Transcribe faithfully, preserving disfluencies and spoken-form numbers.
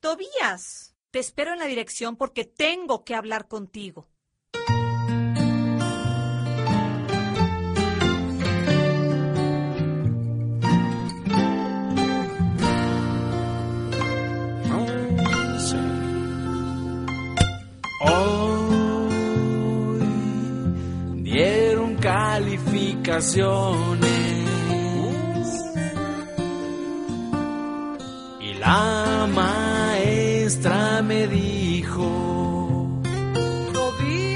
Tobías, te espero en la dirección porque tengo que hablar contigo. Hoy dieron calificaciones y la maestra me dijo: